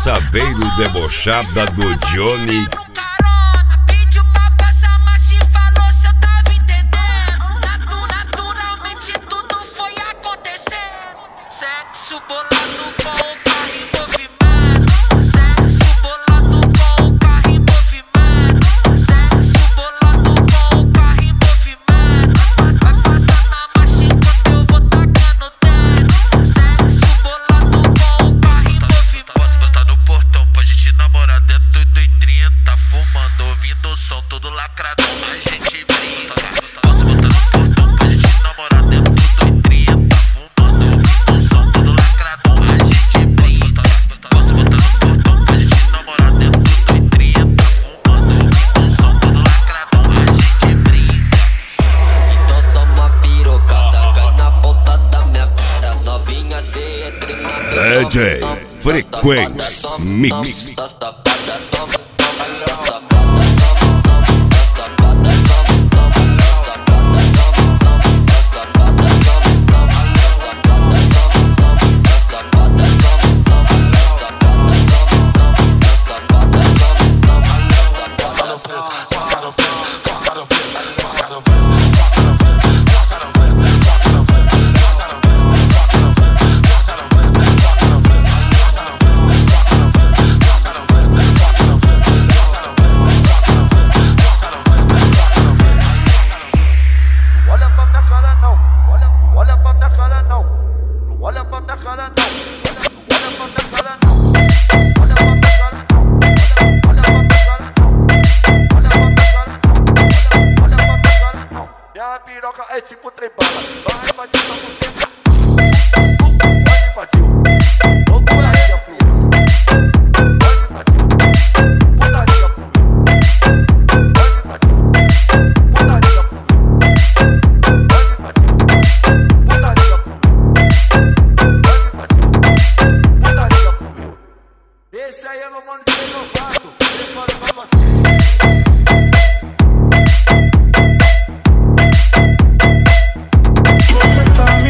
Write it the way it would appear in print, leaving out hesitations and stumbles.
saveiro debochada do Johnny. Pediu pra passar, mas te falou se eu tava entendendo. Naturalmente tudo foi acontecendo. Sexo bolado com o carro em movimento. Sexo bolado com o carro em movimento. Sexo bolado com o carro em movimento. Vai passar na marcha enquanto eu vou tacando dedo. Sexo bolado com o carro em movimento. Posso botar no portão pra gente namorar dentro do 30, fumando, ouvindo o som todo lacradão, a gente brinca. Posso botar no portão pra gente namorar dentro do 30, fumando, ouvindo o som todo lacradão, a gente brinca. Posso botar no portão pra gente namorar dentro do 30, fumando, ouvindo o som todo lacradão, a gente brinca. Então toma pirocada, vai na ponta da minha cara, novinha cê é treinada. DJ Frequência Mix.